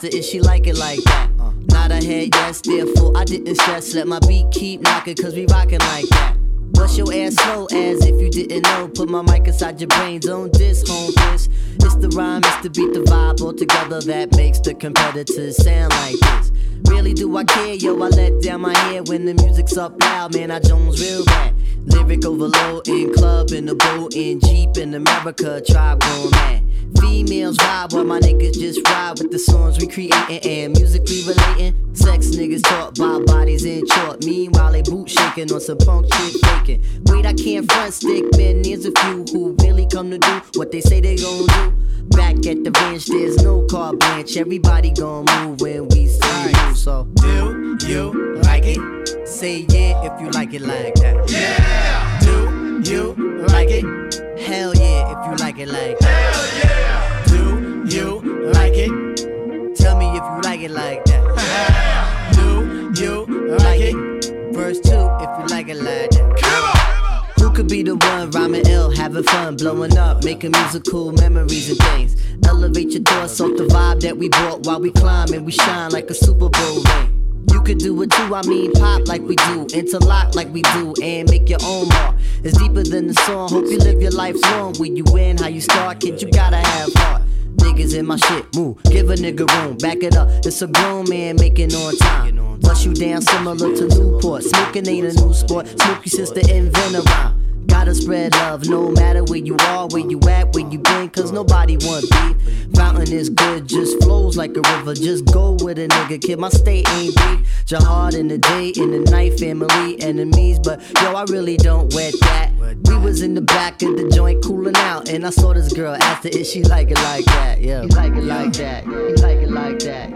her if she like it like that. Nod her head, yes, therefore I didn't stress. Let my beat keep knocking, cause we rockin' like that. Bust your ass slow as if you didn't know. Put my mic inside your brains on this, home this. It's the rhyme, it's the beat, the vibe all together that makes the competitors sound like this. Really do I care, yo, I let down my hair when the music's up loud, man, I Jones real bad. Lyric overload in club, in the boat, in Jeep, in America, tribe going mad. Females vibe while my niggas just ride with the songs we creating and musically relating. Sex niggas talk by bodies in short. Meanwhile they boot shaking on some punk shit faking. Wait, I can't front stick, man, there's a few who really come to do what they say they gon' do. Back at the ranch, there's no carte blanche. Everybody gon' move when we say move, so do you like it? Say yeah if you like it like that. Yeah! Do you like it? Hell yeah if you like it like that. Hell yeah! Do you like it? Tell me if you like it like that. Do you like it? Verse 2 if you like it like that. Come on! Who could be the one rhyming ill, having fun, blowing up, making musical memories and things? Elevate your thoughts off the vibe that we brought while we climb and we shine like a Super Bowl ring. You could do it too, I mean pop like we do, interlock like we do, and make your own mark. It's deeper than the song, hope you live your life long. When you win, how you start, kid, you gotta have heart. Niggas in my shit, move, give a nigga room, back it up. It's a grown man making on time. Bust you down similar to Newport. Smoking ain't a new sport, Smokey sister invent a rhyme. Gotta spread love, no matter where you are, where you at, where you been, cause nobody want beef. Fountain is good, just flows like a river. Just go with a nigga, kid, my state ain't deep. Jihad in the day, in the night, family, enemies. But yo, I really don't wet that. We was in the back of the joint cooling out, and I saw this girl, asked her if she like it like that. Yeah, you like it like that, you like it like that.